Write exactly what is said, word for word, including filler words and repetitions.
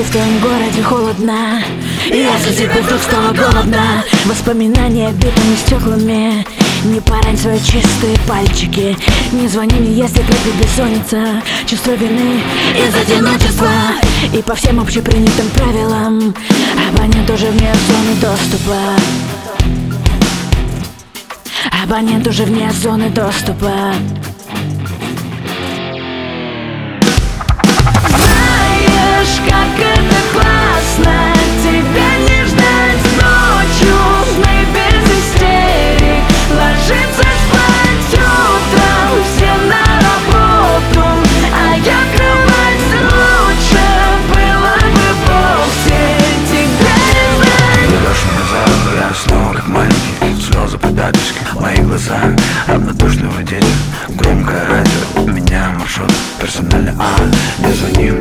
ночи в твоем городе холодно, и я за тебя вдруг стала голодна. Воспоминания битыми стеклами, не порань свои чистые пальчики. Не звони мне, если крепит бессонница. Чувство вины из одиночества, и по всем общепринятым правилам абонент уже вне зоны доступа. Абонент уже вне зоны доступа. Знаешь, как это классно, тебя не ждать ночью, мы без истерик, ложиться спать утром, все на работу, а я кровать лучше было бы вовсе тебя не знать. Берешь меня за руку, я снова как маленький, слезы под даточкой, мои глаза равнодушного дети. Громкое радио, у меня маршрут персональный, а не звони